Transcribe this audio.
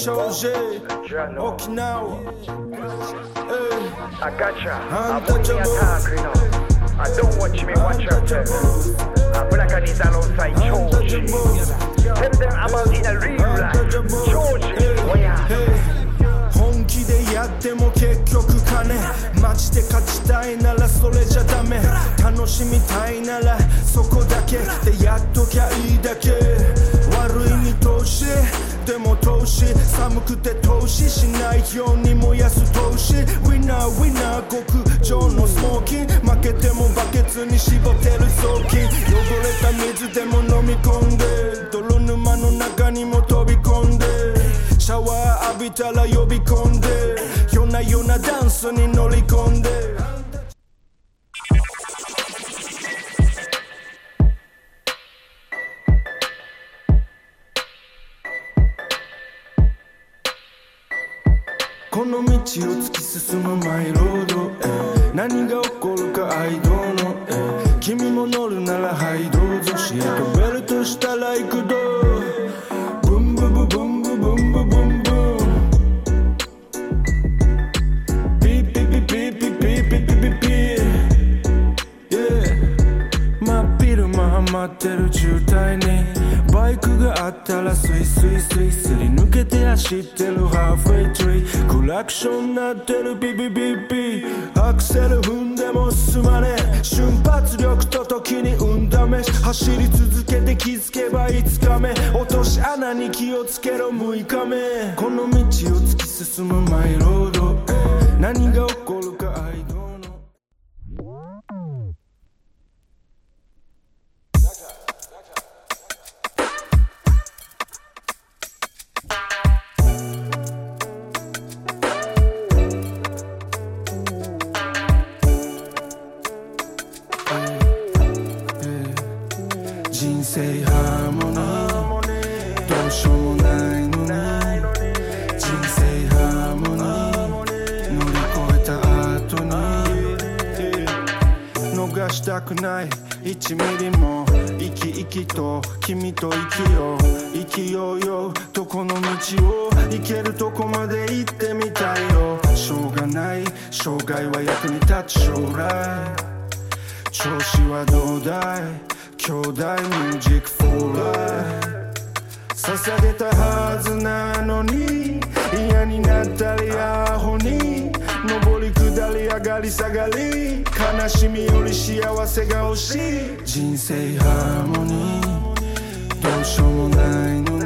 長寿沖縄 I gotcha. I put me attack, you know. I don't watch me watch yourself. I black and is alongside Georgie. Tell them about in a real life. Georgie, oh yeah. 本気でやっても結局金マジで勝ちたいならそれじゃダメ楽しみたいならそこだけでやっときゃいいだけ悪い見通しでも投資寒くて投資しないように燃やす投資ウィナーウィナー極上のスモーキン負けてもバケツに絞ってる雑巾汚れた水でも飲み込んで泥沼の中にも飛び込んでシャワー浴びたら呼び込んで夜な夜なダンスに乗り込んでこの道を突き進むマイロード、何が起こるか I don't know、君も乗るならはいどうぞシートベルトしたら行くどブンブブブンブブンブブンブンピーピーピーピーピーピーピーピーピーピー真っ昼間はまってる渋滞にバイクがあったらスイスイスイすり抜けて走ってるハーフウェイトリークラクション鳴ってるビビビビアクセル踏んでも進まねえ瞬発力と時に運試し走り続けて気づけば5日目落とし穴に気をつけろ6日目この道を突き進むマイロード、何が起こるか I don't know人生ハーモニーどうしようもないのに人生ハーモニー乗り越えた後に逃したくない1ミリも生き生きと君と生きよう生きようよどこの道を行けるとこまで行ってみたいよしょうがない障害は役に立つ将来調子はどうだい兄弟ミュージックフォーライ捧げたはずなのに嫌になったりアホに上り下り上がり下がり悲しみより幸せが欲しい人生ハーモニーどうしようもないの